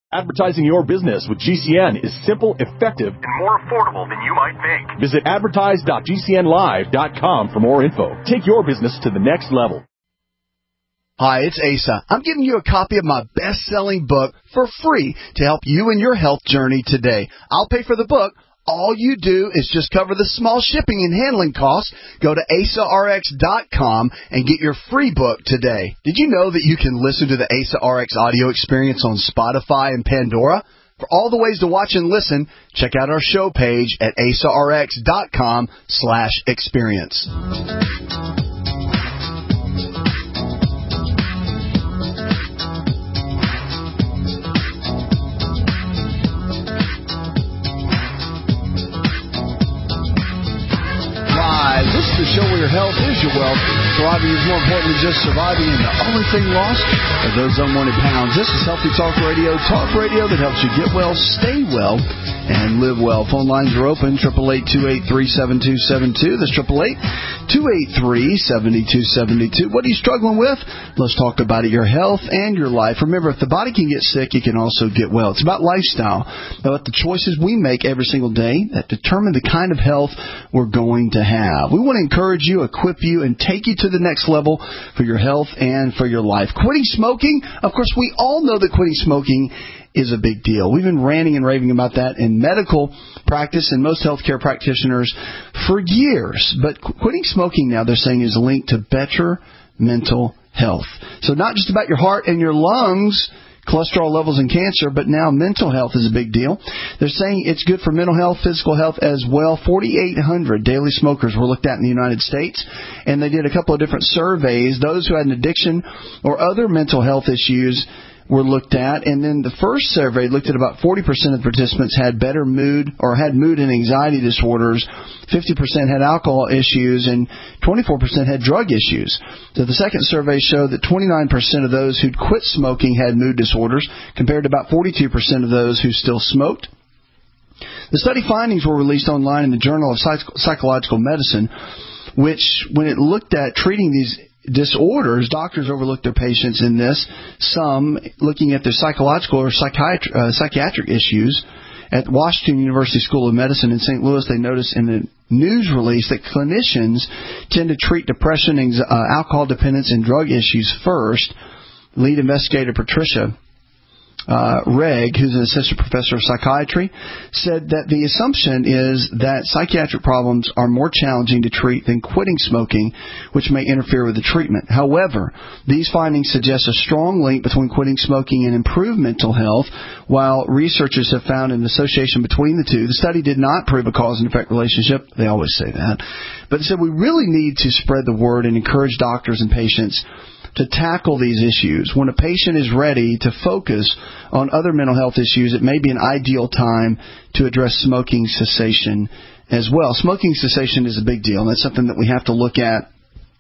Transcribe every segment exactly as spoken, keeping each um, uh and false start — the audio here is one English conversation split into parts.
Advertising your business with G C N is simple, effective, and more affordable than you might think. Visit advertise dot g c n live dot com for more info. Take your business to the next level. Hi, it's Asa. I'm giving you a copy of my best-selling book for free to help you in your health journey today. I'll pay for the book. All you do is just cover the small shipping and handling costs. Go to asa r x dot com and get your free book today. Did you know that you can listen to the Asa R X audio experience on Spotify and Pandora? For all the ways to watch and listen, check out our show page at asa r x dot com slash experience. This is the show where your health is your wealth. Surviving is more important than just surviving, and the only thing lost are those unwanted pounds. This is Healthy Talk Radio, talk radio that helps you get well, stay well, and live well. Phone lines are open, eight eight eight, two eight three, seven two seven two. That's eight eight eight, two eight three, seven two seven two. What are you struggling with? Let's talk about it, your health and your life. Remember, if the body can get sick, it can also get well. It's about lifestyle, about the choices we make every single day that determine the kind of health we're going to have. We want to encourage you, equip you, and take you to the next level for your health and for your life. Quitting smoking, of course, we all know that quitting smoking is a big deal. We've been ranting and raving about that in medical practice and most healthcare practitioners for years. But quitting smoking now, they're saying, is linked to better mental health. So not just about your heart and your lungs, cholesterol levels, and cancer, but now mental health is a big deal. They're saying it's good for mental health, physical health as well. forty-eight hundred daily smokers were looked at in the United States, and they did a couple of different surveys. Those who had an addiction or other mental health issues were looked at, and then the first survey looked at about forty percent of the participants had better mood or had mood and anxiety disorders, fifty percent had alcohol issues, and twenty-four percent had drug issues. So the second survey showed that twenty-nine percent of those who'd quit smoking had mood disorders, compared to about forty-two percent of those who still smoked. The study findings were released online in the Journal of Psych- Psychological Medicine, which, when it looked at treating these disorders, doctors overlooked their patients in this, some looking at their psychological or psychiatric, uh, psychiatric issues. At Washington University School of Medicine in Saint Louis, they noticed in a news release that clinicians tend to treat depression, anxiety, uh, alcohol dependence, and drug issues first. Lead investigator Patricia Uh, Reg, who's an assistant professor of psychiatry, said that the assumption is that psychiatric problems are more challenging to treat than quitting smoking, which may interfere with the treatment. However, these findings suggest a strong link between quitting smoking and improved mental health, while researchers have found an association between the two. The study did not prove a cause and effect relationship. They always say that. But it said we really need to spread the word and encourage doctors and patients to tackle these issues. When a patient is ready to focus on other mental health issues, it may be an ideal time to address smoking cessation as well. Smoking cessation is a big deal, and that's something that we have to look at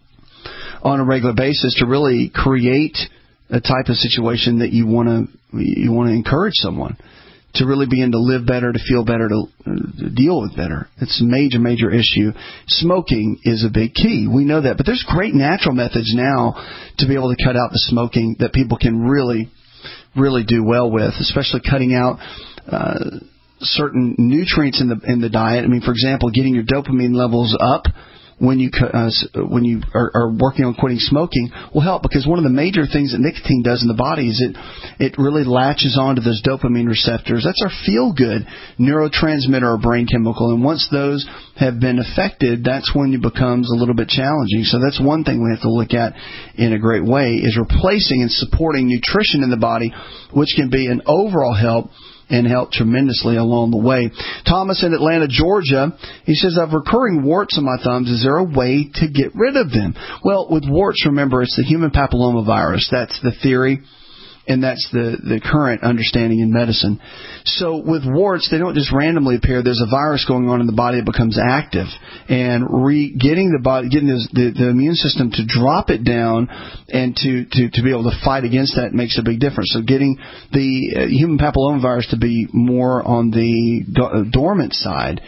on a regular basis to really create a type of situation that you want to you want to encourage someone to really begin to live better, to feel better, to, to deal with better. It's a major, major issue. Smoking is a big key. We know that. But there's great natural methods now to be able to cut out the smoking that people can really, really do well with, especially cutting out uh, certain nutrients in the in the diet. I mean, for example, getting your dopamine levels up when you uh, when you are, are working on quitting smoking will help, because one of the major things that nicotine does in the body is it it really latches onto those dopamine receptors. That's our feel-good neurotransmitter or brain chemical, and once those have been affected, that's when it becomes a little bit challenging. So that's one thing we have to look at in a great way, is replacing and supporting nutrition in the body, which can be an overall help and help tremendously along the way. Thomas in Atlanta, Georgia, he says, I have recurring warts on my thumbs. Is there a way to get rid of them? Well, with warts, remember, it's the human papillomavirus. That's the theory, and that's the, the current understanding in medicine. So with warts, they don't just randomly appear. There's a virus going on in the body that becomes active. And re, getting the body, getting the, the, the immune system to drop it down and to, to, to be able to fight against that makes a big difference. So getting the uh, human papillomavirus to be more on the do, uh, dormant side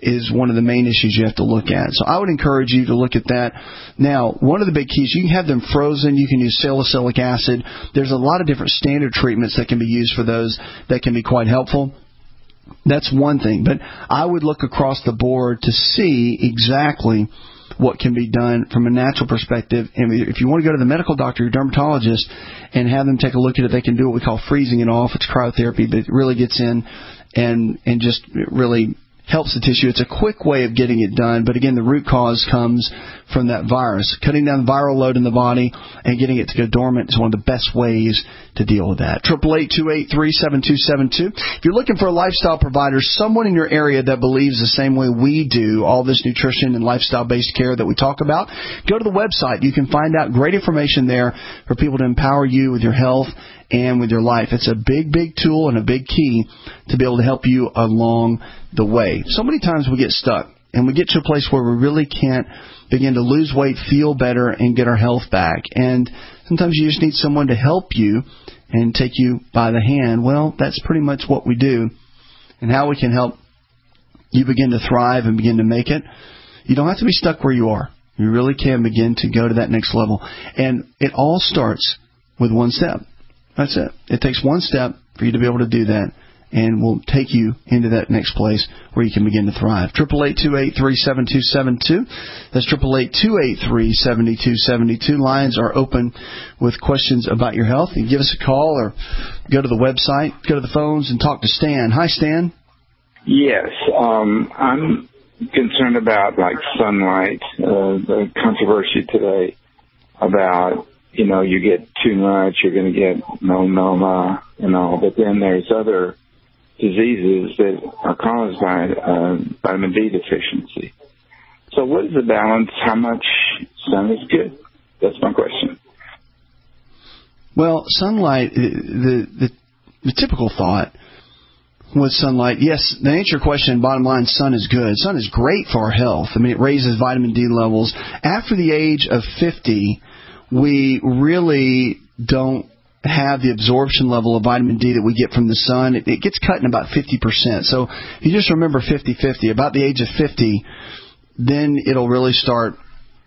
is one of the main issues you have to look at. So I would encourage you to look at that. Now, one of the big keys, you can have them frozen. You can use salicylic acid. There's a lot of different standard treatments that can be used for those that can be quite helpful. That's one thing. But I would look across the board to see exactly what can be done from a natural perspective. And if you want to go to the medical doctor, your dermatologist, and have them take a look at it, they can do what we call freezing it off. It's cryotherapy, but it really gets in and, and just really helps the tissue. It's a quick way of getting it done, but again, the root cause comes from that virus. Cutting down the viral load in the body and getting it to go dormant is one of the best ways to deal with that. eight eight eight, two eight three, seven two seven two. If you're looking for a lifestyle provider, someone in your area that believes the same way we do, all this nutrition and lifestyle-based care that we talk about, go to the website. You can find out great information there for people to empower you with your health and with your life. It's a big, big tool and a big key to be able to help you along the way. So many times we get stuck and we get to a place where we really can't begin to lose weight, feel better, and get our health back. And sometimes you just need someone to help you and take you by the hand. Well, that's pretty much what we do. And how we can help you begin to thrive and begin to make it. You don't have to be stuck where you are. You really can begin to go to that next level. And it all starts with one step. That's it. It takes one step for you to be able to do that, and will take you into that next place where you can begin to thrive. eight eight eight, two eight three, seven two seven two. That's eight eight eight, two eight three, seven two seven two. Lines are open with questions about your health. You can give us a call or go to the website, go to the phones, and talk to Stan. Hi, Stan. Yes. Um, I'm concerned about, like, sunlight, uh, the controversy today about, you know, you get too much, you're going to get melanoma and all, but then there's other diseases that are caused by uh, vitamin D deficiency. So what is the balance? How much sun is good? That's my question. Well, sunlight, the, the, the typical thought with sunlight, yes, the answer to your question, bottom line, sun is good. Sun is great for our health. I mean, it raises vitamin D levels. After the age of fifty, we really don't have the absorption level of vitamin D that we get from the sun. It, it gets cut in about fifty percent. So you just remember fifty fifty. About the age of fifty, then it'll really start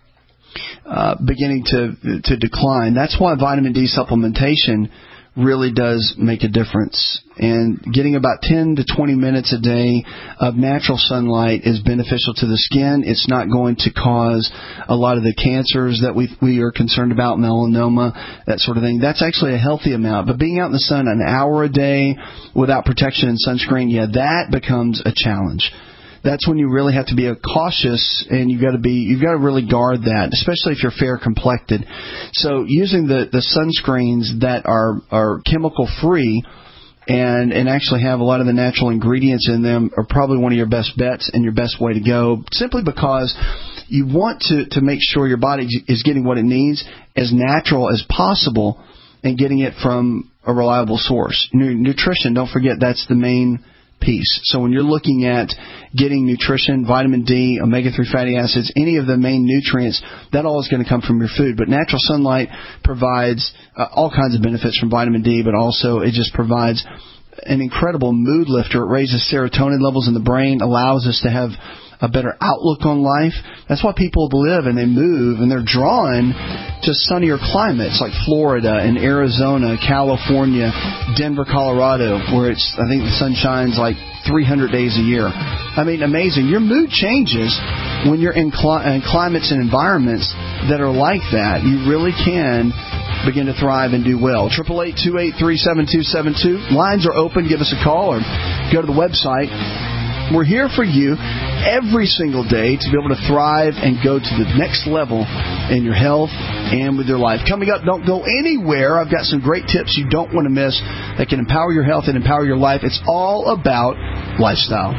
uh, beginning to to decline. That's why vitamin D supplementation really does make a difference. And getting about ten to twenty minutes a day of natural sunlight is beneficial to the skin. It's not going to cause a lot of the cancers that we we are concerned about, melanoma, that sort of thing. That's actually a healthy amount. But being out in the sun an hour a day without protection and sunscreen, yeah, that becomes a challenge. That's when you really have to be cautious, and you've got to be you've got to really guard that, especially if you're fair complected. So using the, the sunscreens that are are chemical free and and actually have a lot of the natural ingredients in them are probably one of your best bets and your best way to go, simply because you want to, to make sure your body is getting what it needs as natural as possible and getting it from a reliable source. Nutrition, don't forget, that's the main piece. So when you're looking at getting nutrition, vitamin D, omega three fatty acids, any of the main nutrients, that all is going to come from your food. But natural sunlight provides uh, all kinds of benefits from vitamin D, but also it just provides an incredible mood lifter. It raises serotonin levels in the brain, allows us to have a better outlook on life. That's why people live and they move and they're drawn to sunnier climates like Florida and Arizona, California, Denver, Colorado, where it's, I think the sun shines like three hundred days a year. I mean, amazing. Your mood changes when you're in, cli- in climates and environments that are like that. You really can begin to thrive and do well. eight eight eight, two eight three, seven two seven two. Lines are open. Give us a call or go to the website. We're here for you every single day to be able to thrive and go to the next level in your health and with your life. Coming up, don't go anywhere. I've got some great tips you don't want to miss that can empower your health and empower your life. It's all about lifestyle.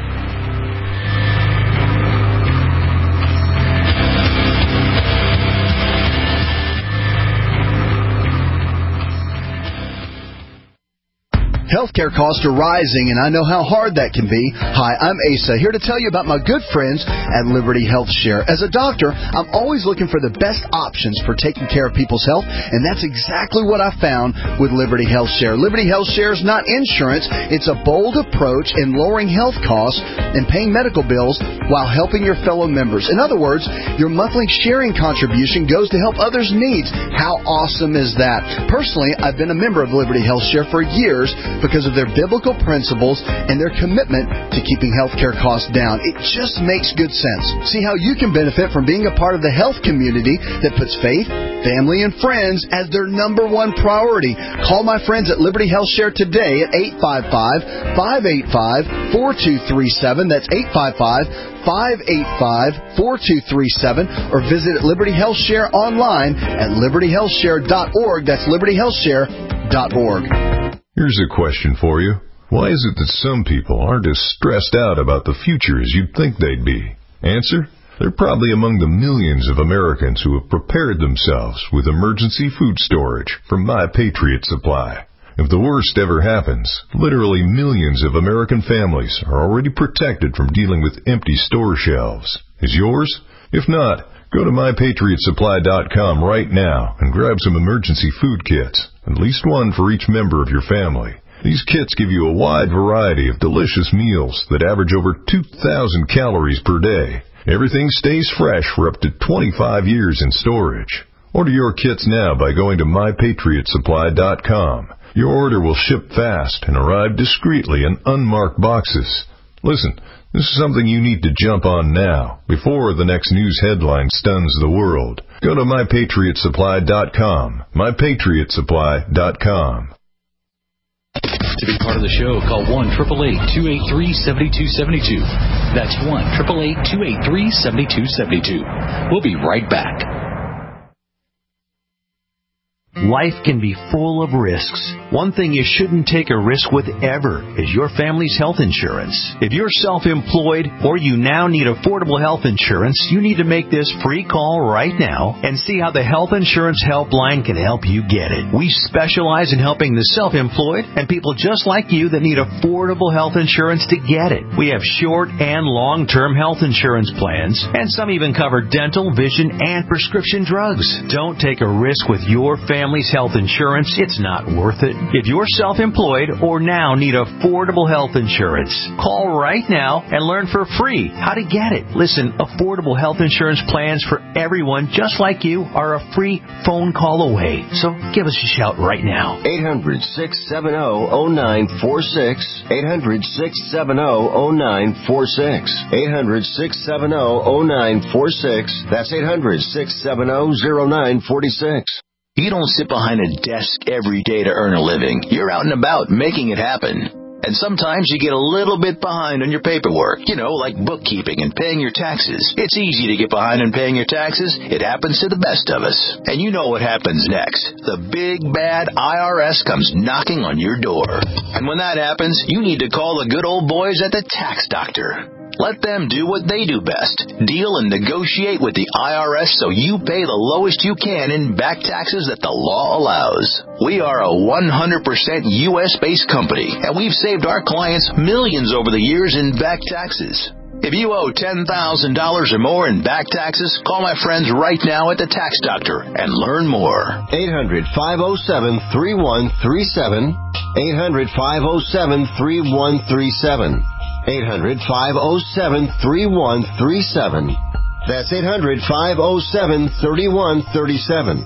Healthcare costs are rising, and I know how hard that can be. Hi, I'm Asa, here to tell you about my good friends at Liberty Health Share. As a doctor, I'm always looking for the best options for taking care of people's health, and that's exactly what I found with Liberty Health Share. Liberty Health Share is not insurance. It's a bold approach in lowering health costs and paying medical bills while helping your fellow members. In other words, your monthly sharing contribution goes to help others' needs. How awesome is that? Personally, I've been a member of Liberty Health Share for years because of their biblical principles and their commitment to keeping healthcare costs down. It just makes good sense. See how you can benefit from being a part of the health community that puts faith, family, and friends as their number one priority. Call my friends at Liberty Health Share today at eight five five, five eight five, four two three seven. That's eight five five, five eight five, four two three seven. Or visit Liberty Health Share online at liberty health share dot org. That's liberty health share dot org. Here's a question for you. Why is it that some people aren't as stressed out about the future as you'd think they'd be? Answer: they're probably among the millions of Americans who have prepared themselves with emergency food storage from My Patriot Supply. If the worst ever happens, literally millions of American families are already protected from dealing with empty store shelves. Is yours? If not, go to my patriot supply dot com right now and grab some emergency food kits, at least one for each member of your family. These kits give you a wide variety of delicious meals that average over two thousand calories per day. Everything stays fresh for up to twenty-five years in storage. Order your kits now by going to my patriot supply dot com. Your order will ship fast and arrive discreetly in unmarked boxes. Listen, this is something you need to jump on now, before the next news headline stuns the world. Go to my patriot supply dot com. my patriot supply dot com. To be part of the show, call one eight eight eight, two eight three, seven two seven two. That's one eight eight eight, two eight three, seven two seven two. We'll be right back. Life can be full of risks. One thing you shouldn't take a risk with ever is your family's health insurance. If you're self-employed or you now need affordable health insurance, you need to make this free call right now and see how the Health Insurance Helpline can help you get it. We specialize in helping the self-employed and people just like you that need affordable health insurance to get it. We have short and long-term health insurance plans, and some even cover dental, vision, and prescription drugs. Don't take a risk with your family. Family's health insurance, it's not worth it. If you're self-employed or now need affordable health insurance, call right now and learn for free how to get it. Listen, affordable health insurance plans for everyone just like you are a free phone call away. So give us a shout right now. eight hundred, six seven zero, zero nine four six. eight hundred, six seven zero, zero nine four six. eight hundred, six seven zero, zero nine four six. That's eight hundred, six seven zero, zero nine four six. You don't sit behind a desk every day to earn a living. You're out and about making it happen. And sometimes you get a little bit behind on your paperwork, you know, like bookkeeping and paying your taxes. It's easy to get behind on paying your taxes. It happens to the best of us. And you know what happens next. The big, bad I R S comes knocking on your door. And when that happens, you need to call the good old boys at the Tax Doctor. Let them do what they do best. Deal and negotiate with the I R S so you pay the lowest you can in back taxes that the law allows. We are a one hundred percent U S-based company, and we've saved our clients millions over the years in back taxes. If you owe ten thousand dollars or more in back taxes, call my friends right now at the Tax Doctor and learn more. eight hundred, five oh seven, three one three seven. eight hundred, five oh seven, three one three seven. eight hundred, five oh seven, three one three seven. That's eight hundred, five oh seven, three one three seven.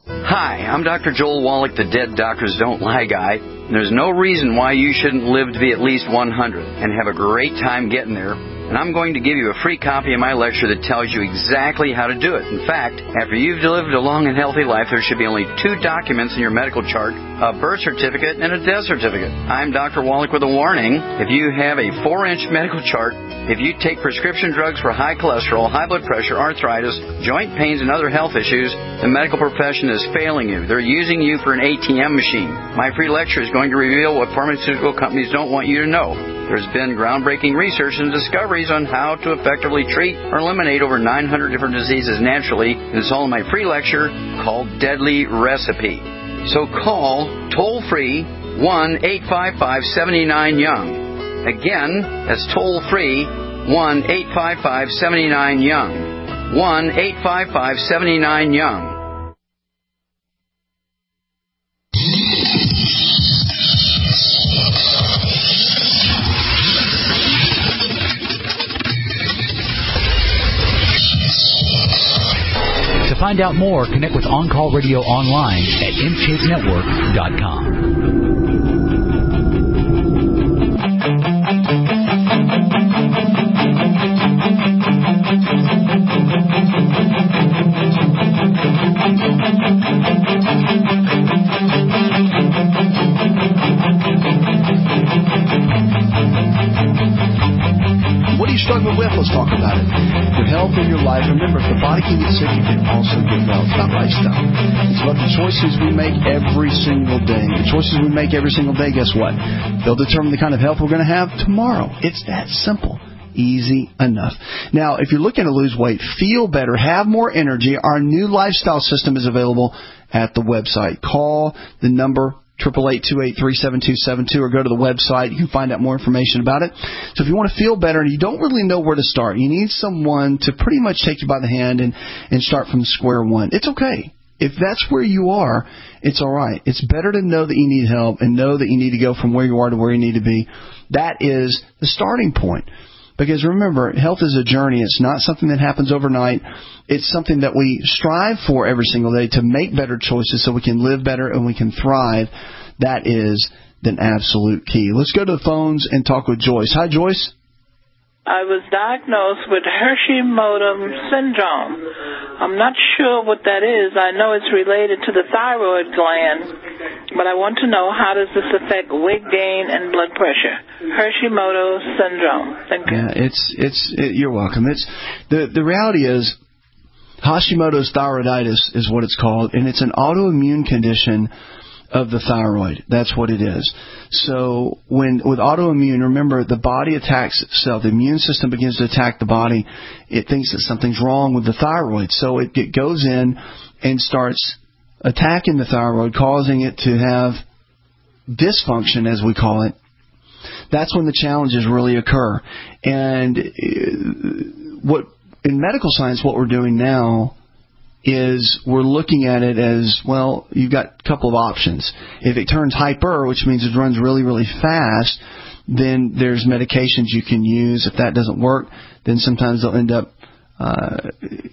Hi, I'm Doctor Joel Wallach, the Dead Doctors Don't Lie guy. There's no reason why you shouldn't live to be at least one hundred and have a great time getting there. And I'm going to give you a free copy of my lecture that tells you exactly how to do it. In fact, after you've lived a long and healthy life, there should be only two documents in your medical chart, a birth certificate and a death certificate. I'm Doctor Wallach with a warning. If you have a four-inch medical chart, if you take prescription drugs for high cholesterol, high blood pressure, arthritis, joint pains, and other health issues, the medical profession is failing you. They're using you for an A T M machine. My free lecture is going to reveal what pharmaceutical companies don't want you to know. There's been groundbreaking research and discoveries on how to effectively treat or eliminate over nine hundred different diseases naturally, and it's all in my free lecture called Deadly Recipe. So call toll-free one eight five five, seven nine, YOUNG. Again, that's toll-free, one eight five five, seven nine, YOUNG. one eight five five, seven nine, YOUNG. To find out more, connect with On Call Radio online at m shape network dot com. What are you struggling with? Let's talk about it. Your health and your life. Remember, if the body can get sick, you can also get well. It's not lifestyle. It's about the choices we make every single day. The choices we make every single day, guess what? They'll determine the kind of health we're going to have tomorrow. It's that simple. Easy enough. Now, if you're looking to lose weight, feel better, have more energy, our new lifestyle system is available at the website. Call the number eight eight eight, two eight three, seven two seven two or go to the website. You can find out more information about it. So if you want to feel better and you don't really know where to start, you need someone to pretty much take you by the hand and, and start from square one. It's okay. If that's where you are, it's all right. It's better to know that you need help and know that you need to go from where you are to where you need to be. That is the starting point. Because remember, health is a journey. It's not something that happens overnight. It's something that we strive for every single day to make better choices so we can live better and we can thrive. That is the absolute key. Let's go to the phones and talk with Joyce. Hi, Joyce. I was diagnosed with Hashimoto syndrome. I'm not sure what that is. I know it's related to the thyroid gland, but I want to know, how does this affect weight gain and blood pressure? Hashimoto syndrome. Thank you. Yeah, it's it's it, you're welcome. It's the the reality is Hashimoto's thyroiditis is what it's called, and it's an autoimmune condition of the thyroid. That's what it is. So when with autoimmune, remember, the body attacks itself. The immune system begins to attack the body. It thinks that something's wrong with the thyroid. So it, it goes in and starts attacking the thyroid, causing it to have dysfunction, as we call it. That's when the challenges really occur. And what in medical science, what we're doing now is we're looking at it as, well, you've got a couple of options. If it turns hyper, which means it runs really, really fast, then there's medications you can use. If that doesn't work, then sometimes they'll end up uh,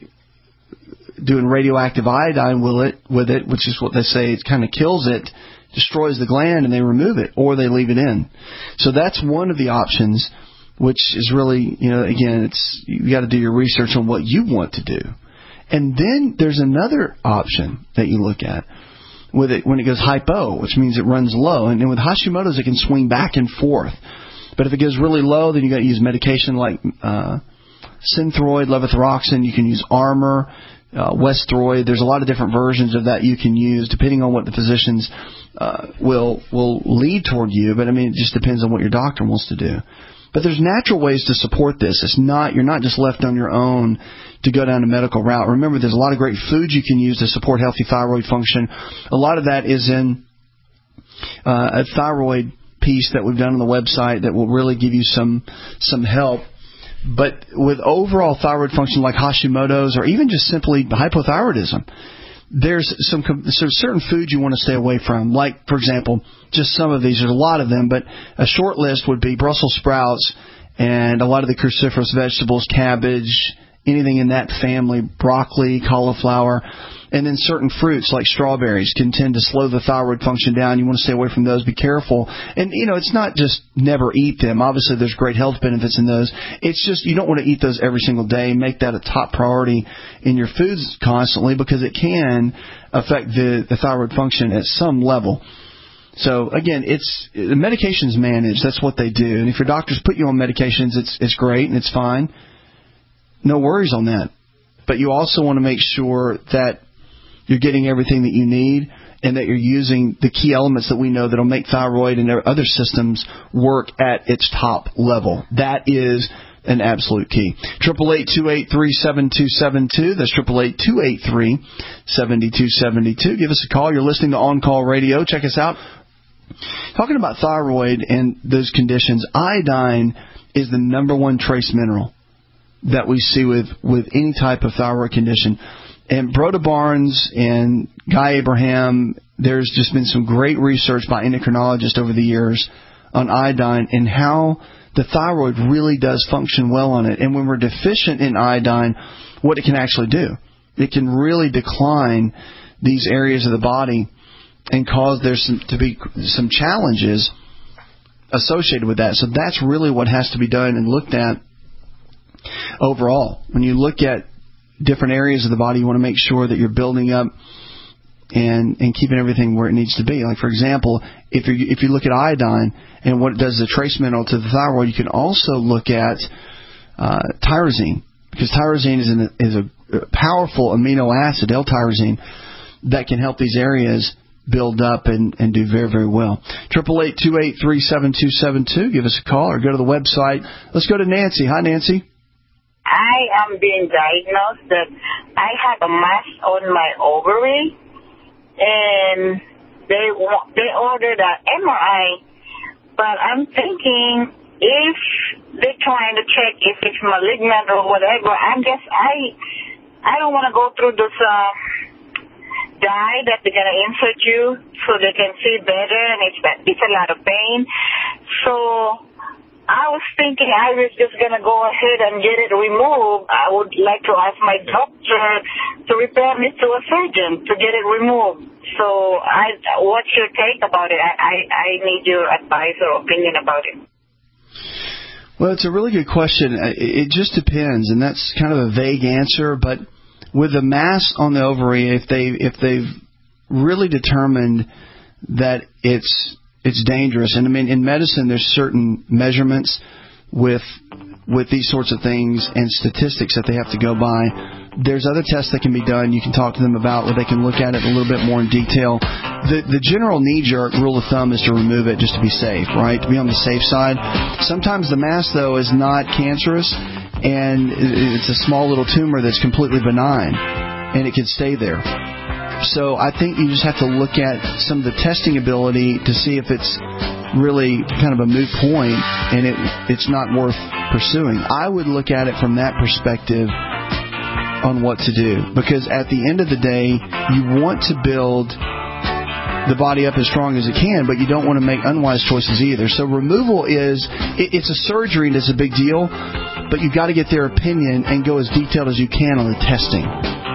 doing radioactive iodine with it, with it, which is what they say, it kind of kills it, destroys the gland, and they remove it, or they leave it in. So that's one of the options, which is really, you know, again, it's you got to do your research on what you want to do. And then there's another option that you look at with it when it goes hypo, which means it runs low. And then with Hashimoto's, it can swing back and forth. But if it goes really low, then you got to use medication like uh, Synthroid, levothyroxine. You can use Armour, uh, Westroid. There's a lot of different versions of that you can use, depending on what the physicians uh, will will lead toward you. But I mean, it just depends on what your doctor wants to do. But there's natural ways to support this. It's not you're not just left on your own to go down a medical route. Remember, there's a lot of great foods you can use to support healthy thyroid function. A lot of that is in uh, a thyroid piece that we've done on the website that will really give you some some help. But with overall thyroid function like Hashimoto's or even just simply hypothyroidism, there's some so certain foods you want to stay away from. Like, for example, just some of these. There's a lot of them, but a short list would be Brussels sprouts and a lot of the cruciferous vegetables, cabbage, anything in that family, broccoli, cauliflower, and then certain fruits like strawberries can tend to slow the thyroid function down. You want to stay away from those. Be careful. And, you know, it's not just never eat them. Obviously, there's great health benefits in those. It's just you don't want to eat those every single day. Make that a top priority in your foods constantly because it can affect the, the thyroid function at some level. So, again, it's the medication's managed. That's what they do. And if your doctors put you on medications, it's it's great and it's fine. No worries on that. But you also want to make sure that you're getting everything that you need and that you're using the key elements that we know that will make thyroid and other systems work at its top level. That is an absolute key. eight eight eight, two eight three, seven two seven two. That's eight eight eight, two eight three, seven two seven two. Give us a call. You're listening to On Call Radio. Check us out. Talking about thyroid and those conditions, iodine is the number one trace mineral that we see with, with any type of thyroid condition. And Broda Barnes and Guy Abraham, there's just been some great research by endocrinologists over the years on iodine and how the thyroid really does function well on it. And when we're deficient in iodine, what it can actually do, it can really decline these areas of the body and cause there some, to be some challenges associated with that. So that's really what has to be done and looked at overall. When you look at different areas of the body, you want to make sure that you're building up and and keeping everything where it needs to be. Like, for example, if you if you look at iodine and what it does as a trace mineral to the thyroid, you can also look at uh, tyrosine, because tyrosine is, an, is a powerful amino acid, L-tyrosine, that can help these areas build up and, and do very, very well. eight eight eight, two eight three, seven two seven two. Give us a call or go to the website. Let's go to Nancy. Hi, Nancy. I am being diagnosed that I have a mass on my ovary, and they they ordered an M R I, but I'm thinking if they're trying to check if it's malignant or whatever, I guess I I don't want to go through this uh, dye that they're going to insert you so they can see better, and it's, it's a lot of pain. So I was thinking I was just going to go ahead and get it removed. I would like to ask my doctor to refer me to a surgeon to get it removed. So I, what's your take about it? I, I, I need your advice or opinion about it. Well, it's a really good question. It just depends, and that's kind of a vague answer. But with the mass on the ovary, if they if they've really determined that it's it's dangerous, and I mean in medicine there's certain measurements with with these sorts of things and statistics that they have to go by. There's other tests that can be done. You can talk to them about where they can look at it a little bit more in detail. The the general knee-jerk rule of thumb is to remove it just to be safe, right? To be on the safe side. Sometimes the mass, though, is not cancerous, and it's a small little tumor that's completely benign, and it can stay there. So I think you just have to look at some of the testing ability to see if it's really kind of a moot point and it it's not worth pursuing. I would look at it from that perspective on what to do, because at the end of the day, you want to build the body up as strong as it can, but you don't want to make unwise choices either. So removal is, it, it's a surgery and it's a big deal, but you've got to get their opinion and go as detailed as you can on the testing.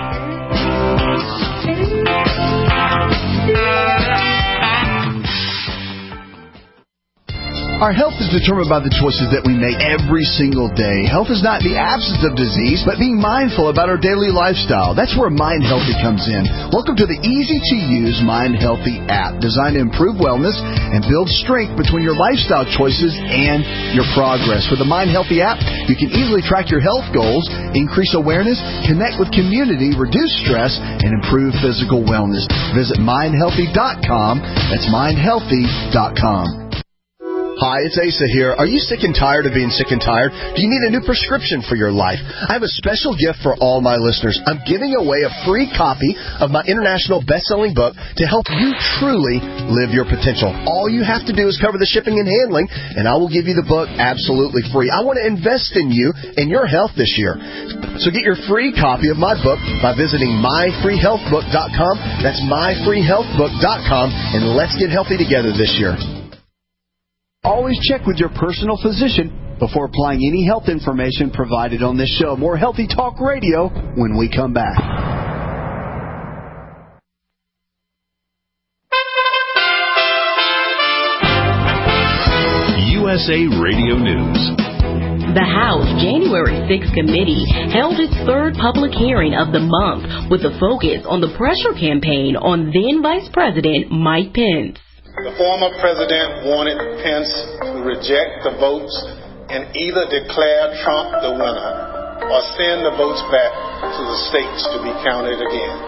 Our health is determined by the choices that we make every single day. Health is not the absence of disease, but being mindful about our daily lifestyle. That's where Mind Healthy comes in. Welcome to the easy-to-use Mind Healthy app, designed to improve wellness and build strength between your lifestyle choices and your progress. With the Mind Healthy app, you can easily track your health goals, increase awareness, connect with community, reduce stress, and improve physical wellness. Visit mind healthy dot com. That's mind healthy dot com. Hi, it's Asa here. Are you sick and tired of being sick and tired? Do you need a new prescription for your life? I have a special gift for all my listeners. I'm giving away a free copy of my international best-selling book to help you truly live your potential. All you have to do is cover the shipping and handling, and I will give you the book absolutely free. I want to invest in you and your health this year. So get your free copy of my book by visiting my free health book dot com. That's my free health book dot com, and let's get healthy together this year. Always check with your personal physician before applying any health information provided on this show. More Healthy Talk Radio when we come back. U S A Radio News. The House January sixth committee held its third public hearing of the month with a focus on the pressure campaign on then Vice President Mike Pence. The former president wanted Pence to reject the votes and either declare Trump the winner or send the votes back to the states to be counted again.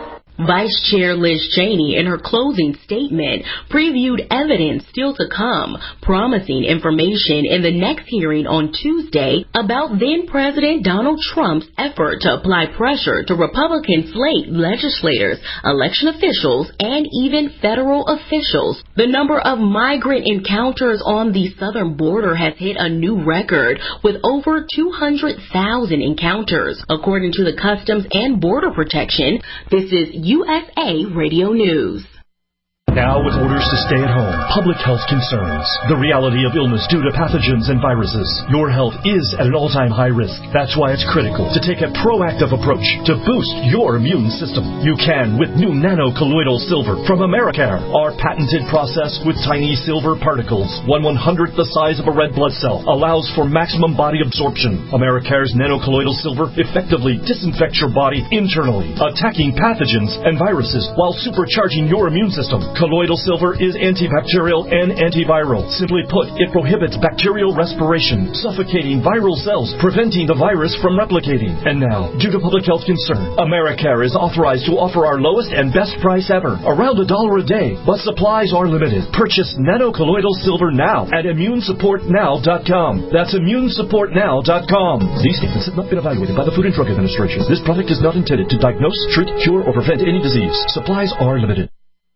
Vice Chair Liz Cheney, in her closing statement, previewed evidence still to come, promising information in the next hearing on Tuesday about then-President Donald Trump's effort to apply pressure to Republican slate legislators, election officials, and even federal officials. The number of migrant encounters on the southern border has hit a new record, with over two hundred thousand encounters, according to the Customs and Border Protection. This is U S A Radio News. Now, with orders to stay at home, public health concerns, the reality of illness due to pathogens and viruses, your health is at an all-time high risk. That's why it's critical to take a proactive approach to boost your immune system. You can with new nano-colloidal silver from Americare. Our patented process with tiny silver particles, one one-hundredth the size of a red blood cell, allows for maximum body absorption. Americare's nano-colloidal silver effectively disinfects your body internally, attacking pathogens and viruses while supercharging your immune system. Colloidal silver is antibacterial and antiviral. Simply put, it prohibits bacterial respiration, suffocating viral cells, preventing the virus from replicating. And now, due to public health concern, Americare is authorized to offer our lowest and best price ever, around a dollar a day. But supplies are limited. Purchase nano-colloidal silver now at immune support now dot com. That's immune support now dot com. These statements have not been evaluated by the Food and Drug Administration. This product is not intended to diagnose, treat, cure, or prevent any disease. Supplies are limited.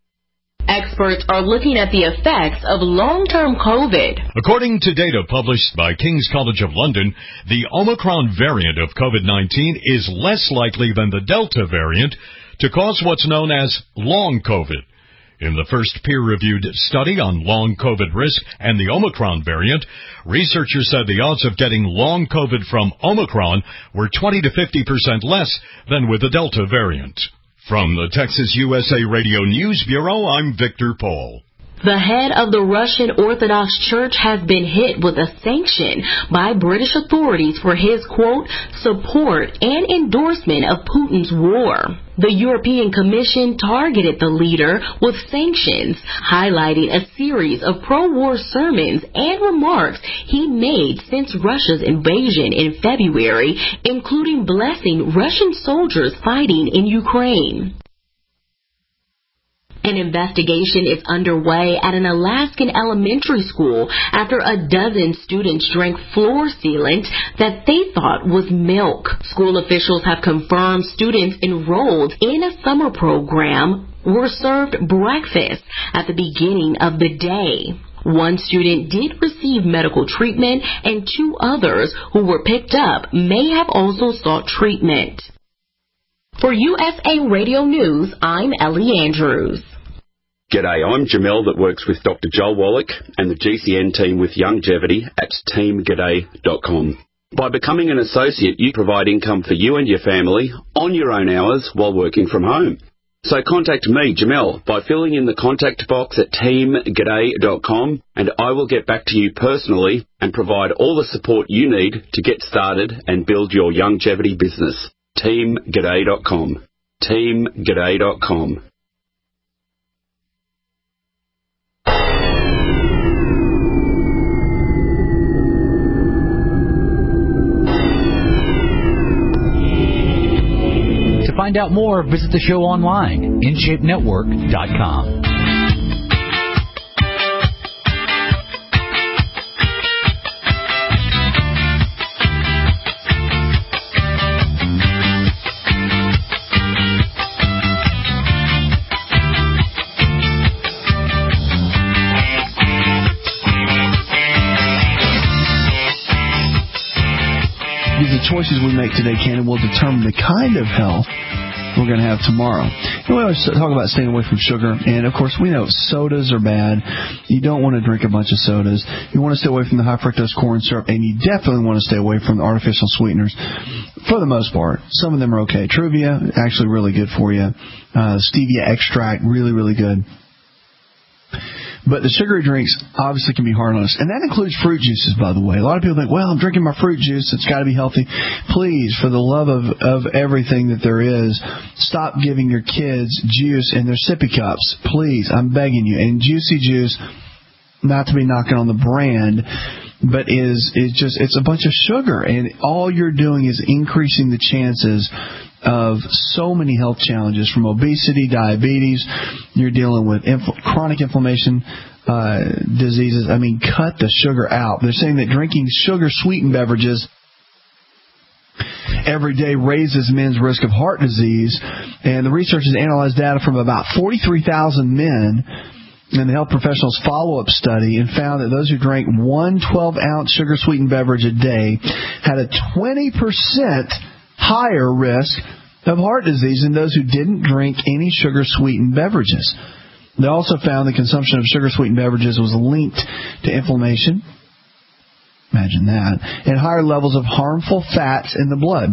Experts are looking at the effects of long-term COVID. According to data published by King's College of London, the Omicron variant of COVID nineteen is less likely than the Delta variant to cause what's known as long COVID. In the first peer-reviewed study on long COVID risk and the Omicron variant, researchers said the odds of getting long COVID from Omicron were twenty to fifty percent less than with the Delta variant. From the Texas U S A Radio News Bureau, I'm Victor Paul. The head of the Russian Orthodox Church has been hit with a sanction by British authorities for his, quote, support and endorsement of Putin's war. The European Commission targeted the leader with sanctions, highlighting a series of pro-war sermons and remarks he made since Russia's invasion in February, including blessing Russian soldiers fighting in Ukraine. An investigation is underway at an Alaskan elementary school after a dozen students drank floor sealant that they thought was milk. School officials have confirmed students enrolled in a summer program were served breakfast at the beginning of the day. One student did receive medical treatment, and two others who were picked up may have also sought treatment. For U S A Radio News, I'm Ellie Andrews. G'day, I'm Jamel that works with Doctor Joel Wallach and the G C N team with Longevity at team g'day dot com. By becoming an associate, you provide income for you and your family on your own hours while working from home. So contact me, Jamel, by filling in the contact box at team g'day dot com, and I will get back to you personally and provide all the support you need to get started and build your longevity business. team g'day dot com. team g'day dot com. To find out more, visit the show online, in shape network dot com. The choices we make today, Cannon, will determine the kind of health we're going to have tomorrow. And we always talk about staying away from sugar, and of course we know sodas are bad. You don't want to drink a bunch of sodas. You want to stay away from the high fructose corn syrup, and you definitely want to stay away from the artificial sweeteners. For the most part, some of them are okay. Truvia, actually really good for you. Uh, stevia extract, really, really good. But the sugary drinks obviously can be hard on us. And that includes fruit juices, by the way. A lot of people think, well, I'm drinking my fruit juice. It's got to be healthy. Please, for the love of, of everything that there is, stop giving your kids juice in their sippy cups. Please, I'm begging you. And Juicy Juice, not to be knocking on the brand, but is is just, it's a bunch of sugar. And all you're doing is increasing the chances of so many health challenges, from obesity, diabetes. You're dealing with inf- chronic inflammation, uh, diseases. I mean, cut the sugar out. They're saying that drinking sugar-sweetened beverages every day raises men's risk of heart disease. And the researchers analyzed data from about forty-three thousand men in the health professionals' follow-up study and found that those who drank one twelve-ounce sugar-sweetened beverage a day had a twenty percent higher risk of heart disease than those who didn't drink any sugar-sweetened beverages. They also found the consumption of sugar-sweetened beverages was linked to inflammation. Imagine that. And higher levels of harmful fats in the blood.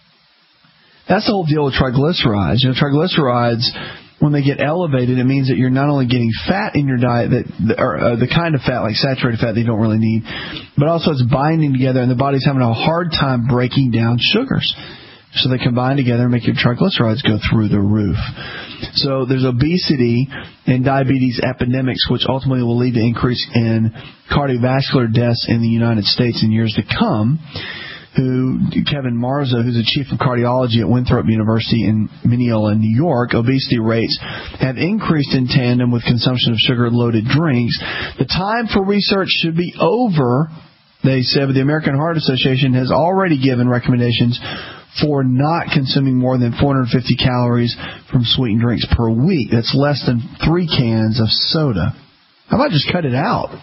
That's the whole deal with triglycerides. You know, triglycerides, when they get elevated, it means that you're not only getting fat in your diet, that or uh, the kind of fat, like saturated fat, that you don't really need, but also it's binding together, and the body's having a hard time breaking down sugars. So they combine together and make your triglycerides go through the roof. So there's obesity and diabetes epidemics, which ultimately will lead to increase in cardiovascular deaths in the United States in years to come. Who Kevin Marza, who's the chief of cardiology at Winthrop University in Mineola, New York, obesity rates have increased in tandem with consumption of sugar-loaded drinks. The time for research should be over, they said, but the American Heart Association has already given recommendations for not consuming more than four hundred fifty calories from sweetened drinks per week. That's less than three cans of soda. How about just cut it out?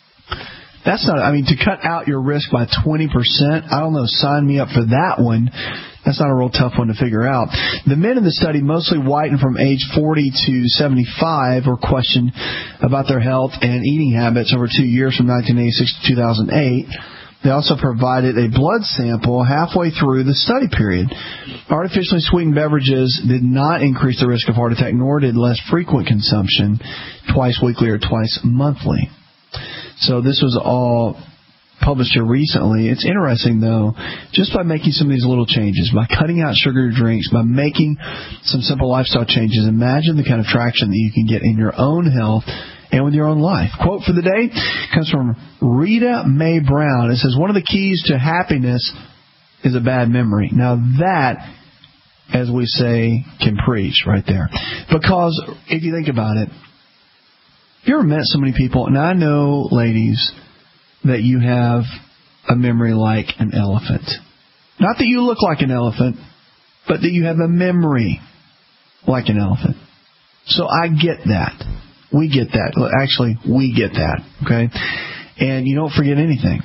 That's not, I mean, to cut out your risk by twenty percent, I don't know, sign me up for that one. That's not a real tough one to figure out. The men in the study, mostly white and from age forty to seventy-five, were questioned about their health and eating habits over two years from nineteen eighty-six to two thousand eight. They also provided a blood sample halfway through the study period. Artificially sweetened beverages did not increase the risk of heart attack, nor did less frequent consumption, twice weekly or twice monthly. So this was all published here recently. It's interesting, though, just by making some of these little changes, by cutting out sugary drinks, by making some simple lifestyle changes, imagine the kind of traction that you can get in your own health and with your own life. Quote for the day comes from Rita Mae Brown. It says, one of the keys to happiness is a bad memory. Now that, as we say, can preach right there. Because if you think about it, have you ever met so many people, and I know, ladies, that you have a memory like an elephant. Not that you look like an elephant, but that you have a memory like an elephant. So I get that. We get that. Actually, we get that, okay? And you don't forget anything.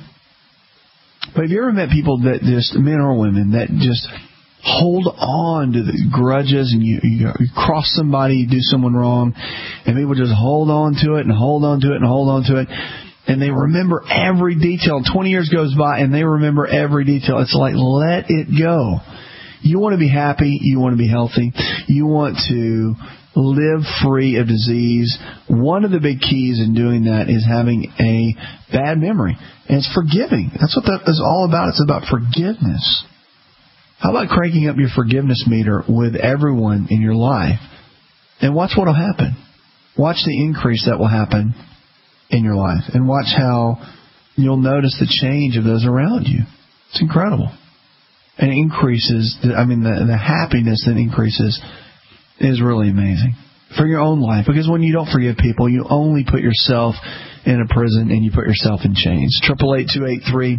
But have you ever met people that just, men or women, that just hold on to the grudges, and you, you, you cross somebody, you do someone wrong, and people just hold on to it and hold on to it and hold on to it, and they remember every detail. twenty years goes by, and they remember every detail. It's like, let it go. You want to be happy. You want to be healthy. You want to live free of disease. One of the big keys in doing that is having a bad memory, and it's forgiving. That's what that is all about. It's about forgiveness. How about cranking up your forgiveness meter with everyone in your life? And watch what will happen. Watch the increase that will happen in your life. And watch how you'll notice the change of those around you. It's incredible. And it increases, I mean, the, the happiness that increases is really amazing. For your own life. Because when you don't forgive people, you only put yourself in a prison and you put yourself in chains. eight eight eight, two eight three,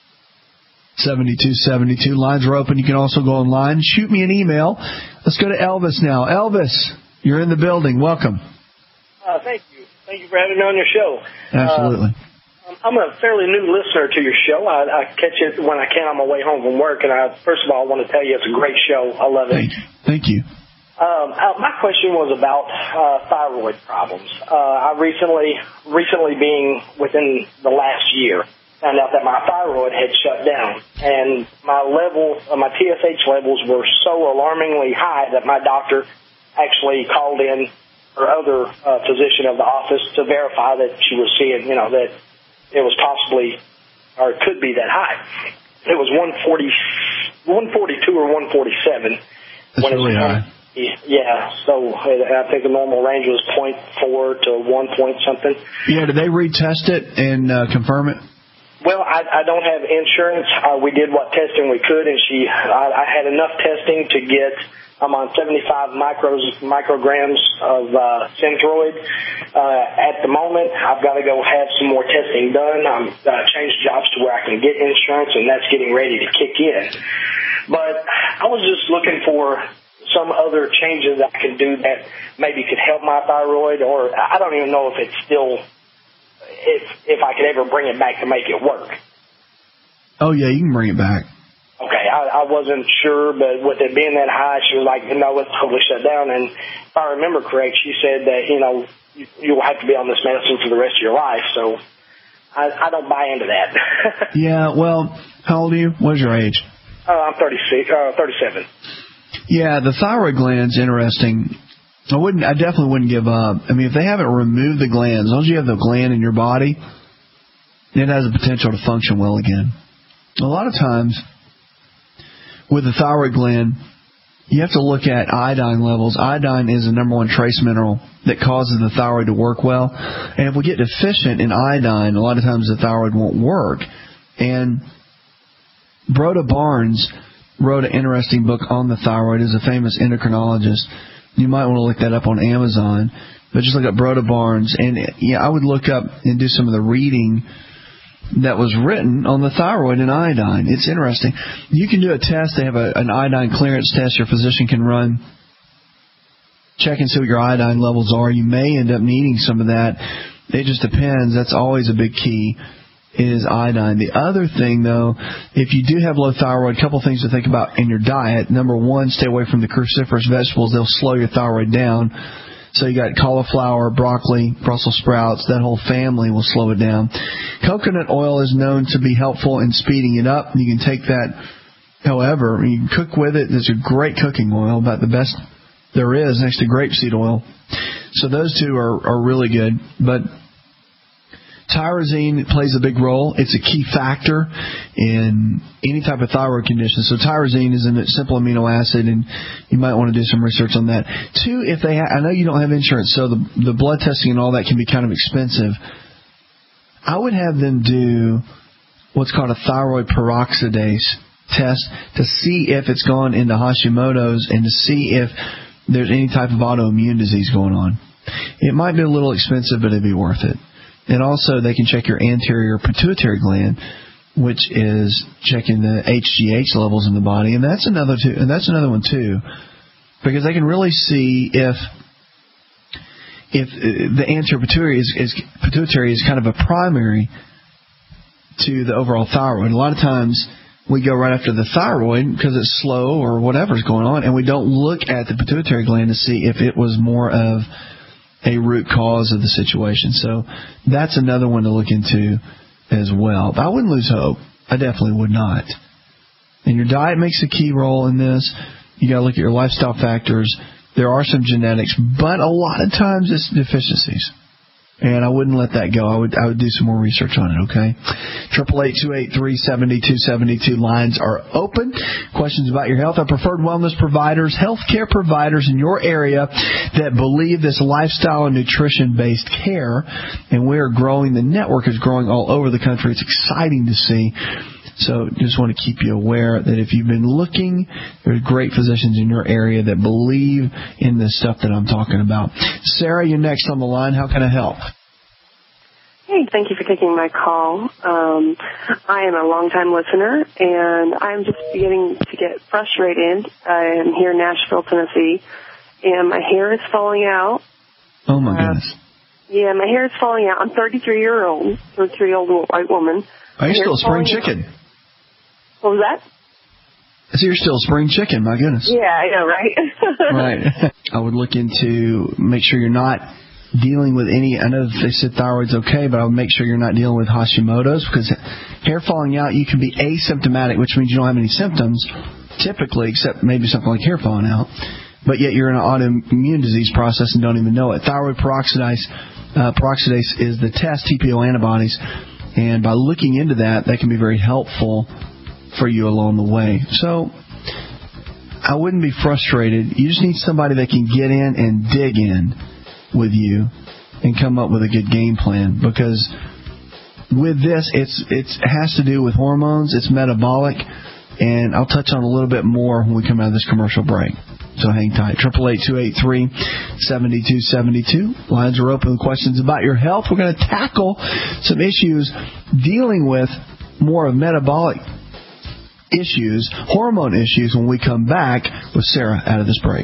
seven two seven two. Lines are open. You can also go online. Shoot me an email. Let's go to Elvis now. Elvis, you're in the building. Welcome. Uh, thank you. Thank you for having me on your show. Absolutely. Uh, I'm a fairly new listener to your show. I, I catch it when I can on my way home from work. And I, first of all, I want to tell you it's a great show. I love it. Thank you. Thank you. Um, uh, my question was about uh, thyroid problems. Uh, I recently, recently being within the last year, found out that my thyroid had shut down, and my level, uh, my T S H levels were so alarmingly high that my doctor actually called in her other uh, physician of the office to verify that she was seeing, you know, that it was possibly or it could be that high. It was one forty, one forty-two or one forty-seven. That's when really high. Yeah, so I think the normal range was point four to one point something. Yeah, did they retest it and uh, confirm it? Well, I, I don't have insurance. Uh, we did what testing we could, and she, I, I had enough testing to get. I'm on seventy-five micros, micrograms of uh, Synthroid. Uh, at the moment, I've got to go have some more testing done. I'm uh, changed jobs to where I can get insurance, and that's getting ready to kick in. But I was just looking for some other changes I could do that maybe could help my thyroid, or I don't even know if it's still, if if I could ever bring it back to make it work. Oh, yeah, you can bring it back. Okay, I, I wasn't sure, but with it being that high, she was like, no, it's totally shut down. And if I remember correct, she said that, you know, you, you'll have to be on this medicine for the rest of your life. So I, I don't buy into that. Yeah, well, how old are you? What is your age? Uh, I'm thirty-six, uh, thirty-seven. Yeah, the thyroid gland's interesting. I wouldn't. I definitely wouldn't give up. I mean, if they haven't removed the gland, as long as you have the gland in your body, it has the potential to function well again. A lot of times, with the thyroid gland, you have to look at iodine levels. Iodine is the number one trace mineral that causes the thyroid to work well. And if we get deficient in iodine, a lot of times the thyroid won't work. And Broda Barnes wrote an interesting book on the thyroid. Is a famous endocrinologist. You might want to look that up on Amazon. But just look up Broda Barnes. And yeah, I would look up and do some of the reading that was written on the thyroid and iodine. It's interesting. You can do a test. They have a, an iodine clearance test your physician can run. Check and see what your iodine levels are. You may end up needing some of that. It just depends. That's always a big key, is iodine. The other thing, though, if you do have low thyroid, a couple things to think about in your diet. Number one, stay away from the cruciferous vegetables. They'll slow your thyroid down. So you got cauliflower, broccoli, Brussels sprouts. That whole family will slow it down. Coconut oil is known to be helpful in speeding it up. You can take that, however, you can cook with it. It's a great cooking oil, about the best there is next to grapeseed oil. So those two are, are really good. But tyrosine plays a big role. It's a key factor in any type of thyroid condition. So tyrosine is a simple amino acid, and you might want to do some research on that. Two, if they ha- I know you don't have insurance, so the, the blood testing and all that can be kind of expensive. I would have them do what's called a thyroid peroxidase test to see if it's gone into Hashimoto's and to see if there's any type of autoimmune disease going on. It might be a little expensive, but it'd be worth it. And also, they can check your anterior pituitary gland, which is checking the H G H levels in the body, and that's another too, and that's another one too, because they can really see if if the anterior pituitary is, is pituitary is kind of a primary to the overall thyroid. A lot of times we go right after the thyroid because it's slow or whatever's going on, and we don't look at the pituitary gland to see if it was more of a root cause of the situation. So that's another one to look into as well. But I wouldn't lose hope. I definitely would not. And your diet makes a key role in this. You got to look at your lifestyle factors. There are some genetics, but a lot of times it's deficiencies. And I wouldn't let that go. I would I would do some more research on it, okay? triple eight, two eight three, seven two seven two. Lines are open. Questions about your health. Our preferred wellness providers, healthcare providers in your area that believe this lifestyle and nutrition-based care. And we're growing. The network is growing all over the country. It's exciting to see. So just want to keep you aware that if you've been looking, there's great physicians in your area that believe in this stuff that I'm talking about. Sarah, you're next on the line. How can I help? Hey, thank you for taking my call. Um, I am a longtime listener, and I'm just beginning to get frustrated. I am here in Nashville, Tennessee, and my hair is falling out. Oh, my goodness. Uh, yeah, my hair is falling out. I'm thirty-three-year-old, thirty-three-year-old white woman. Are you still a spring chicken? Out. What was that? So you're still a spring chicken, my goodness. Yeah, I know, right? Right. I would look into, make sure you're not dealing with any, I know they said thyroid's okay, but I would make sure you're not dealing with Hashimoto's, because hair falling out, you can be asymptomatic, which means you don't have any symptoms, typically, except maybe something like hair falling out, but yet you're in an autoimmune disease process and don't even know it. Thyroid peroxidase, uh, peroxidase is the test, T P O antibodies, and by looking into that, that can be very helpful for you along the way. So I wouldn't be frustrated. You just need somebody that can get in and dig in with you and come up with a good game plan, because with this, it's it's it has to do with hormones. It's metabolic, and I'll touch on a little bit more when we come out of this commercial break. So hang tight. Triple eight two eight three seventy two seventy two. Lines are open with questions about your health. We're going to tackle some issues dealing with more of metabolic issues, hormone issues, when we come back with Sarah out of this break.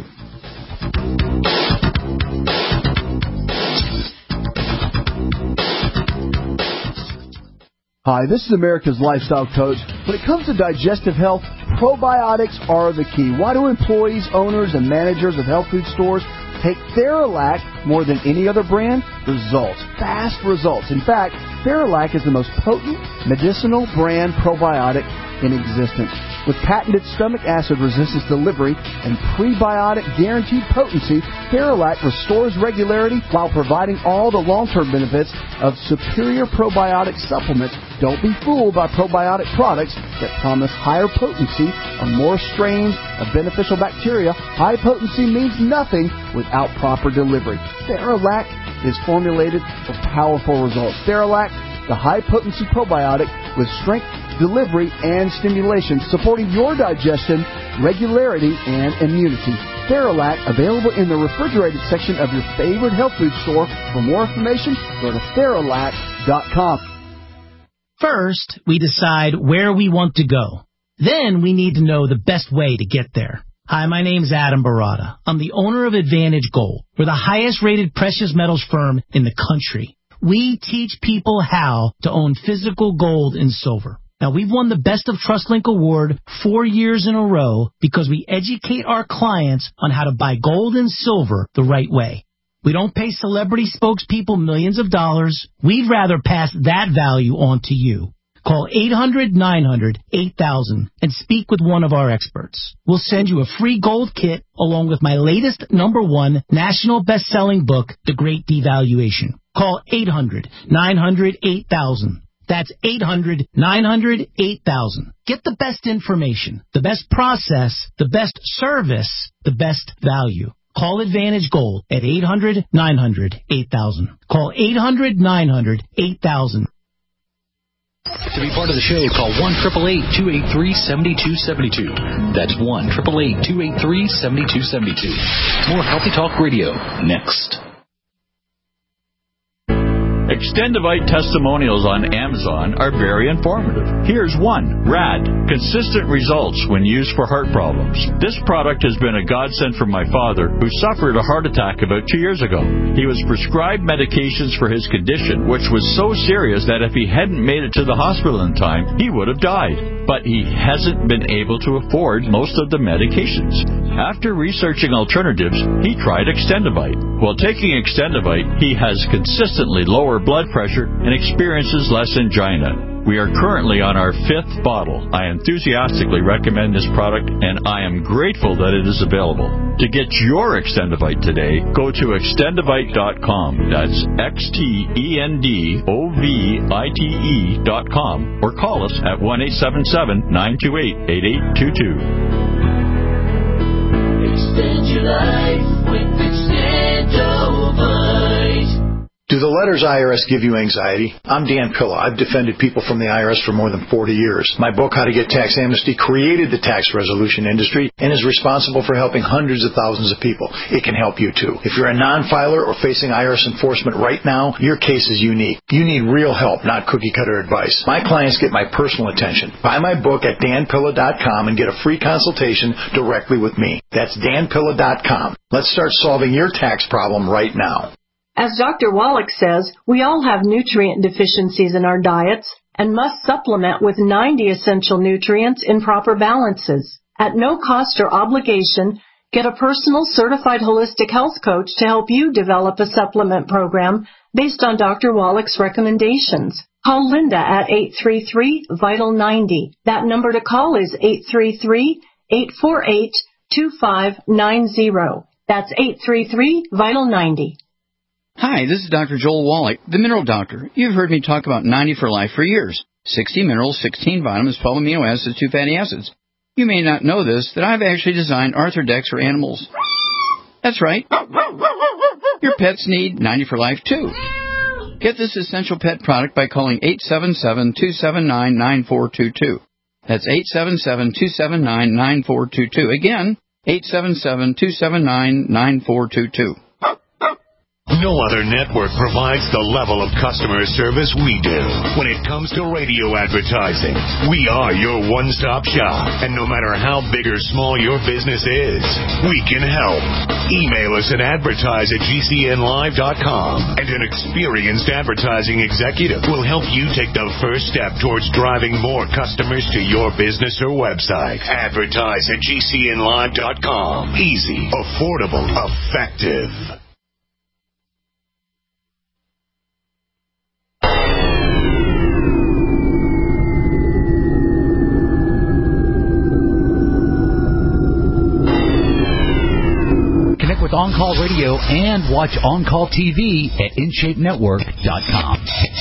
Hi, this is America's Lifestyle Coach. When it comes to digestive health, probiotics are the key. Why do employees, owners, and managers of health food stores take Theralac more than any other brand? Results. Fast results. In fact, Theralac is the most potent medicinal brand probiotic in existence. With patented stomach acid resistance delivery and prebiotic guaranteed potency, Theralac restores regularity while providing all the long-term benefits of superior probiotic supplements. Don't be fooled by probiotic products that promise higher potency or more strains of beneficial bacteria. High potency means nothing without proper delivery. Theralac is formulated for powerful results. Theralac, the high-potency probiotic with strength, delivery, and stimulation, supporting your digestion, regularity, and immunity. Theralac, available in the refrigerated section of your favorite health food store. For more information, go to Theralac dot com. First, we decide where we want to go. Then we need to know the best way to get there. Hi, my name's Adam Barada. I'm the owner of Advantage Gold. We're the highest-rated precious metals firm in the country. We teach people how to own physical gold and silver. Now, we've won the Best of TrustLink Award four years in a row because we educate our clients on how to buy gold and silver the right way. We don't pay celebrity spokespeople millions of dollars. We'd rather pass that value on to you. Call eight hundred nine hundred eight thousand and speak with one of our experts. We'll send you a free gold kit along with my latest number one national best-selling book, The Great Devaluation. Call eight hundred nine hundred eight thousand. That's eight hundred nine hundred eight thousand. Get the best information, the best process, the best service, the best value. Call Advantage Gold at eight hundred nine hundred eight thousand. Call eight hundred nine hundred eight thousand. To be part of the show, call one eight eight eight, two eight three, seven two seven two. That's one eight eight eight, two eight three, seven two seven two. More Healthy Talk Radio next. Extendivite testimonials on Amazon are very informative. Here's one. Rad. Consistent results when used for heart problems. This product has been a godsend for my father, who suffered a heart attack about two years ago. He was prescribed medications for his condition, which was so serious that if he hadn't made it to the hospital in time, he would have died. But he hasn't been able to afford most of the medications. After researching alternatives, he tried Extendivite. While taking Extendivite, he has consistently lower blood pressure and experiences less angina. We are currently on our fifth bottle. I enthusiastically recommend this product, and I am grateful that it is available. To get your Extendivite today, go to extendivite dot com. That's X T E N D O V I T E dot com, or call us at one eight seven seven, nine two eight, eight eight two two. Extend your life with Extendivite. Do the letters I R S give you anxiety? I'm Dan Pilla. I've defended people from the I R S for more than forty years. My book, How to Get Tax Amnesty, created the tax resolution industry and is responsible for helping hundreds of thousands of people. It can help you, too. If you're a non-filer or facing I R S enforcement right now, your case is unique. You need real help, not cookie-cutter advice. My clients get my personal attention. Buy my book at dan pilla dot com and get a free consultation directly with me. That's dan pilla dot com. Let's start solving your tax problem right now. As Doctor Wallach says, we all have nutrient deficiencies in our diets and must supplement with ninety essential nutrients in proper balances. At no cost or obligation, get a personal certified holistic health coach to help you develop a supplement program based on Doctor Wallach's recommendations. Call Linda at eight three three, vital ninety. That number to call is eight three three, eight four eight, two five nine zero. That's eight three three, vital ninety. Hi, this is Doctor Joel Wallach, the Mineral Doctor. You've heard me talk about ninety for Life for years. sixty minerals, sixteen vitamins, twelve amino acids, two fatty acids. You may not know this, that I've actually designed Arthrodex for animals. That's right. Your pets need ninety for Life, too. Get this essential pet product by calling eight seven seven, two seven nine, nine four two two. That's eight seven seven, two seven nine, nine four two two. Again, eight seven seven, two seven nine, nine four two two. No other network provides the level of customer service we do. When it comes to radio advertising, we are your one-stop shop. And no matter how big or small your business is, we can help. Email us at advertise at G C N live dot com, and an experienced advertising executive will help you take the first step towards driving more customers to your business or website. Advertise at G C N live dot com. Easy, affordable, effective. Connect with On-Call Radio and watch On-Call T V at in shape network dot com.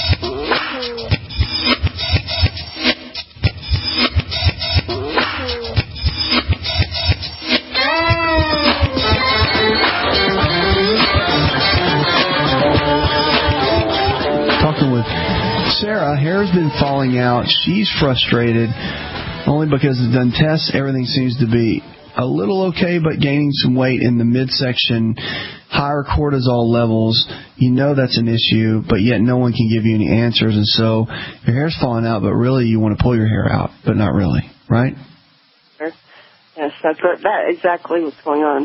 Talking with Sarah, hair's been falling out. She's frustrated only because it's done tests. Everything seems to be a little okay, but gaining some weight in the midsection, higher cortisol levels. You know that's an issue, but yet no one can give you any answers. And so your hair's falling out, but really you want to pull your hair out, but not really, right? Yes, that's what, that exactly what's going on.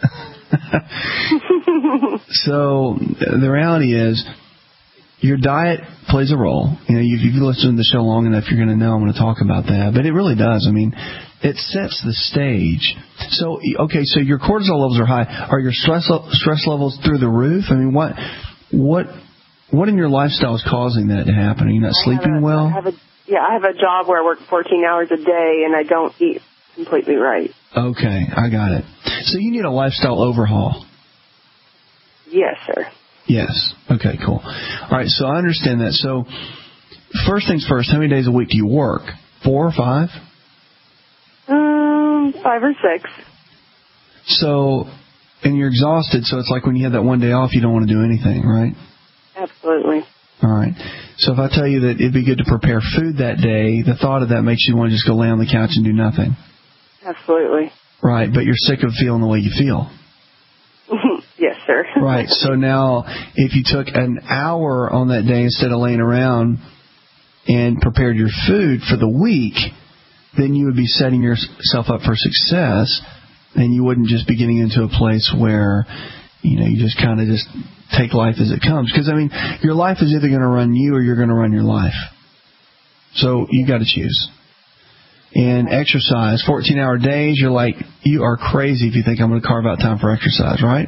So the reality is, your diet plays a role. You know, if you've listened to the show long enough, you're going to know I'm going to talk about that. But it really does. I mean, it sets the stage. So, okay, so your cortisol levels are high. Are your stress stress levels through the roof? I mean, what what what in your lifestyle is causing that to happen? Are you not I sleeping have a, well? I have a, yeah, I have a job where I work fourteen hours a day, and I don't eat completely right. Okay, I got it. So you need a lifestyle overhaul. Yes, sir. Yes. Okay, cool. All right, so I understand that. So first things first, how many days a week do you work? Four or five? Um, five or six. So, and you're exhausted, so it's like when you have that one day off, you don't want to do anything, right? Absolutely. All right. So if I tell you that it'd be good to prepare food that day, the thought of that makes you want to just go lay on the couch and do nothing. Absolutely. Right, but you're sick of feeling the way you feel. Yes, sir. Right. So now, if you took an hour on that day instead of laying around and prepared your food for the week, then you would be setting yourself up for success, and you wouldn't just be getting into a place where, you know, you just kind of just take life as it comes. Because, I mean, your life is either going to run you or you're going to run your life. So you got to choose. And exercise, fourteen-hour days, you're like, you are crazy if you think I'm going to carve out time for exercise, right?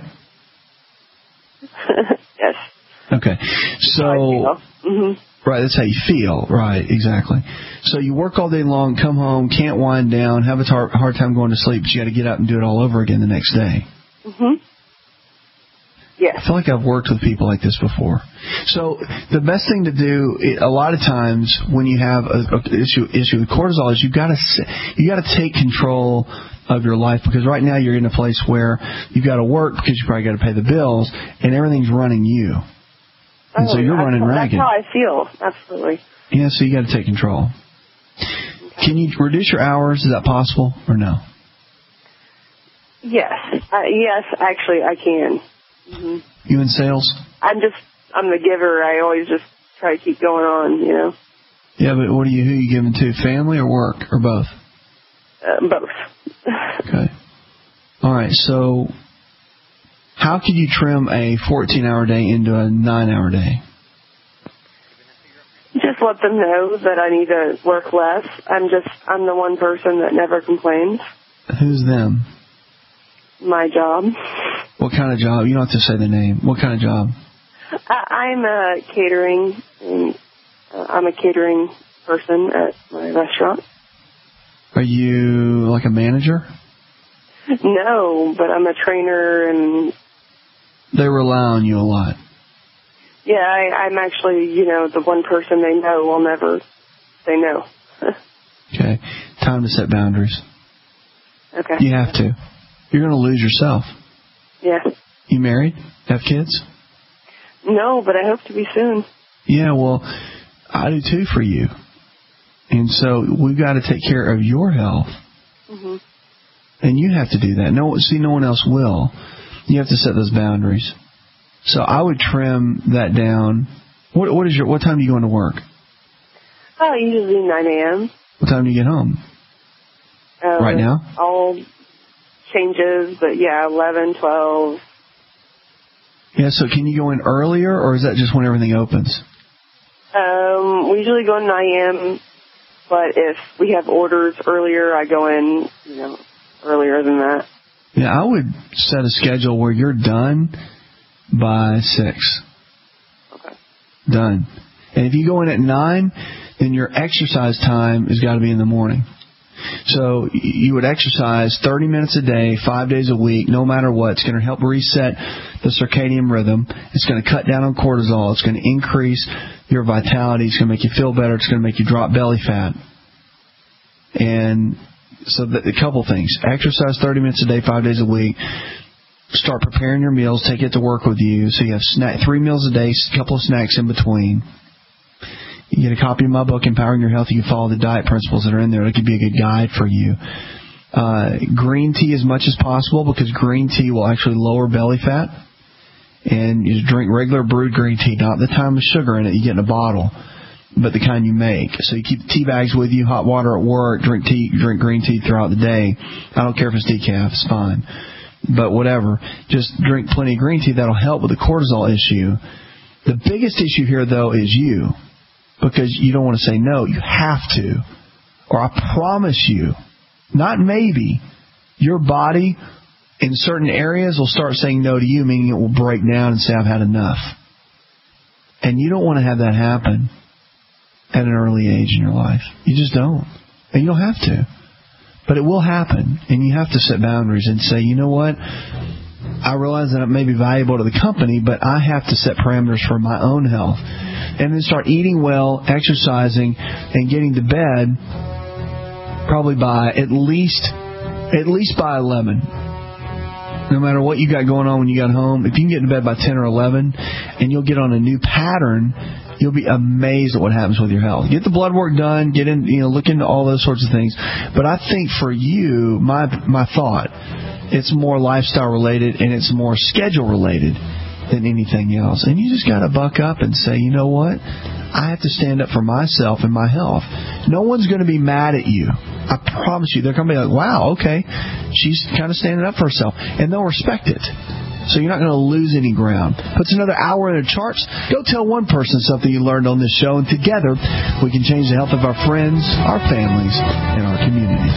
Yes. Okay. So, mm-hmm. Right, that's how you feel. Right, exactly. So you work all day long, come home, can't wind down, have a tar- hard time going to sleep, but you got to get up and do it all over again the next day. Mm-hmm. Yes. I feel like I've worked with people like this before. So the best thing to do, a lot of times when you have a, a issue issue with cortisol, is you got to you got to take control of your life, because right now you're in a place where you've got to work because you probably got to pay the bills, and everything's running you. And oh, so you're running that's ragged. That's how I feel. Absolutely. Yeah, so you got to take control. Okay. Can you reduce your hours? Is that possible or no? Yes. Uh, yes, actually, I can. Mm-hmm. You in sales? I'm just, I'm the giver. I always just try to keep going on, you know. Yeah, but what are you, who are you giving to? Family or work or both? Uh, both. Okay. All right, so how could you trim a fourteen-hour day into a nine-hour day? Just let them know that I need to work less. I'm just, I'm the one person that never complains. Who's them? My job. What kind of job? You don't have to say the name. What kind of job? I, I'm a catering, and, uh, I'm a catering person at my restaurant. Are you like a manager? No, but I'm a trainer, and they rely on you a lot. Yeah, I, I'm actually, you know, the one person they know will never say no. Okay. Time to set boundaries. Okay. You have to. You're going to lose yourself. Yeah. You married? Have kids? No, but I hope to be soon. Yeah, well, I do too for you. And so we've got to take care of your health. Mm-hmm. And you have to do that. No, see, no one else will. You have to set those boundaries. So I would trim that down. What, what is your? What time do you go into work? Oh, usually nine a.m. What time do you get home? Uh, right now? All changes, but yeah, eleven, twelve. Yeah, so can you go in earlier, or is that just when everything opens? Um, we usually go in nine a.m., but if we have orders earlier, I go in, you know, earlier than that. Yeah, I would set a schedule where you're done by six. Okay. Done. And if you go in at nine, then your exercise time has got to be in the morning. So you would exercise thirty minutes a day, five days a week, no matter what. It's going to help reset the circadian rhythm. It's going to cut down on cortisol. It's going to increase your vitality. It's going to make you feel better. It's going to make you drop belly fat. And so the, a couple things. Exercise thirty minutes a day, five days a week. Start preparing your meals. Take it to work with you. So you have snack, three meals a day, a couple of snacks in between. You get a copy of my book, Empowering Your Health. You can follow the diet principles that are in there. It could be a good guide for you. Uh, green tea as much as possible, because green tea will actually lower belly fat. And you drink regular brewed green tea, not the time with sugar in it you get in a bottle, but the kind you make. So you keep tea bags with you, hot water at work, drink tea, drink green tea throughout the day. I don't care if it's decaf, it's fine. But whatever, just drink plenty of green tea. That'll help with the cortisol issue. The biggest issue here, though, is you. Because you don't want to say no. You have to. Or I promise you, not maybe, your body in certain areas will start saying no to you, meaning it will break down and say, I've had enough. And you don't want to have that happen at an early age in your life. You just don't. And you don't have to. But it will happen. And you have to set boundaries and say, you know what? I realize that it may be valuable to the company, but I have to set parameters for my own health. And then start eating well, exercising, and getting to bed probably by at least at least by eleven. No matter what you got going on when you got home, if you can get to bed by ten or eleven, and you'll get on a new pattern, you'll be amazed at what happens with your health. Get the blood work done, get in, you know, look into all those sorts of things. But I think for you, my my thought, it's more lifestyle related and it's more schedule related than anything else. And you just got to buck up and say, you know what? I have to stand up for myself and my health. No one's going to be mad at you. I promise you. They're going to be like, wow, okay, she's kind of standing up for herself. And they'll respect it. So you're not going to lose any ground. Puts another hour in the charts. Go tell one person something you learned on this show, and together we can change the health of our friends, our families, and our communities.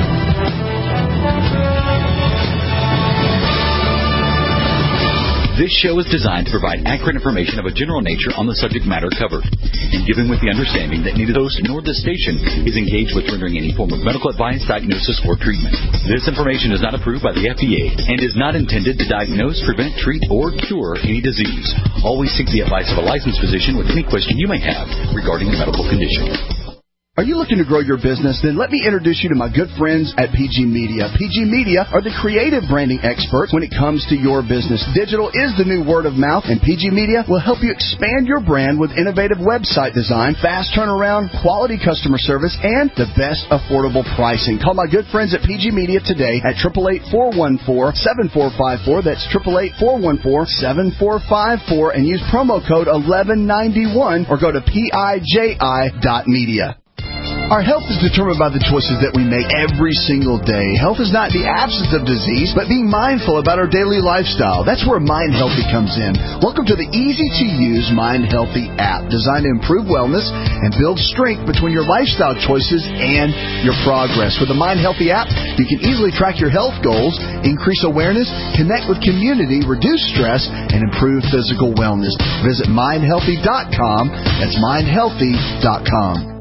This show is designed to provide accurate information of a general nature on the subject matter covered, and given with the understanding that neither the host nor the station is engaged with rendering any form of medical advice, diagnosis, or treatment. This information is not approved by the F D A and is not intended to diagnose, prevent, treat, or cure any disease. Always seek the advice of a licensed physician with any question you may have regarding a medical condition. Are you looking to grow your business? Then let me introduce you to my good friends at P G Media. P G Media are the creative branding experts when it comes to your business. Digital is the new word of mouth, and P G Media will help you expand your brand with innovative website design, fast turnaround, quality customer service, and the best affordable pricing. Call my good friends at P G Media today at eight eight eight, four one four, seven four five four. That's eight eight eight, four one four, seven four five four, and use promo code eleven ninety-one or go to P I J I dot media. Our health is determined by the choices that we make every single day. Health is not the absence of disease, but being mindful about our daily lifestyle. That's where Mind Healthy comes in. Welcome to the easy-to-use Mind Healthy app, designed to improve wellness and build strength between your lifestyle choices and your progress. With the Mind Healthy app, you can easily track your health goals, increase awareness, connect with community, reduce stress, and improve physical wellness. Visit mind healthy dot com. That's mind healthy dot com.